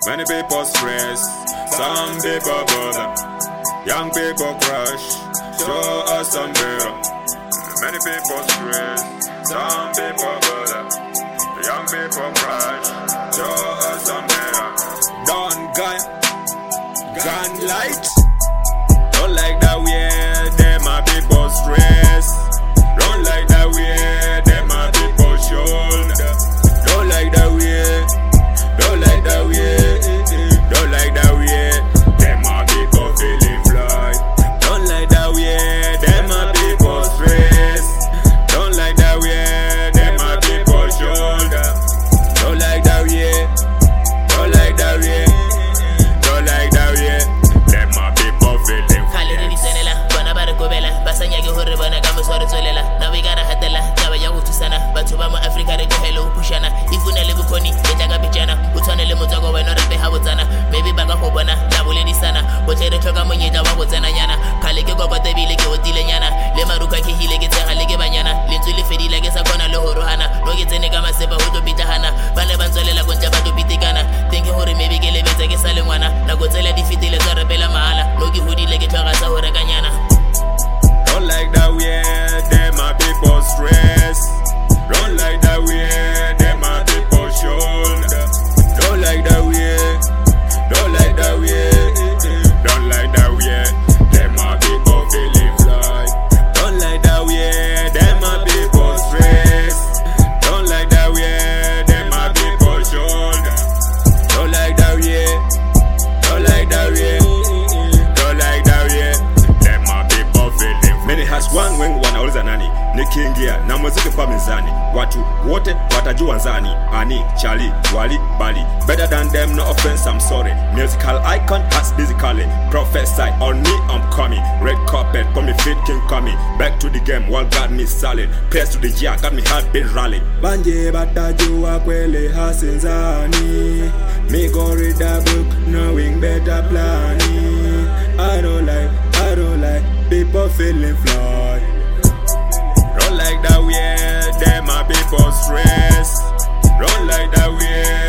Many people stress, some people bother. Young people crush, show us some better. Many people stress, some people bother. Young people crush, show us some better. Don't gun light. Don't like that way, them my people stress. Don't like that way, them my people shoulder. Don't like that way, don't like that way, don't like that way, them my people feeling fly. Don't like that way, them my people stress. Don't like that way, them my people shoulder. Don't like that way, don't like that way, don't like that way, them my people feeling fly. Now we gotta hatela, Java Yahutu Sana, but to Bama Africa, the Hello Pushana, if we never pony, the Jaga Pichana, Utana Lemotago, and not a Hawatana, maybe Baga Hobana, Nabulini Sana, but the Togamonia Jawazana Yana, Kalego, but the Bilego Dilana, Lemaruka Hilegate, Allegebanyana, Lintuli Fedi Legas Akona Lohorana, Nogetenegama Seba Hudo Bitahana, Banabanzola Gonjaba to Bitigana, thinking Hori maybe Gelebeta Salimana, Nagotela defeated Bella Mahala, Logi Hudi Legatora Horaganyana. Don't like that way, them my people stress. Don't like that way, them my people shoulder. Don't like that way, don't like that way, don't like that way, them my people feeling fly. Don't like that way, them my people stress. Don't like that way, them my people shoulder. Don't like that way, don't like that way, don't like that way, them my people feeling fly. Many has one when wanauliza nani nikiingia na muziki pa mezani, watu wote watajua nzani, ani chali wali bali, better than them, no offense, I'm sorry. Musical icon has physically prophesy on me, I'm coming. Red carpet for me fit king coming, back to the game, world got me solid. Press to the year, got me heartbeat rally. Banje batajua kwele hasinzani, me go read the book knowing better planning. I don't like people feeling flawed. Don't like that way, them my people stress. Don't like that way.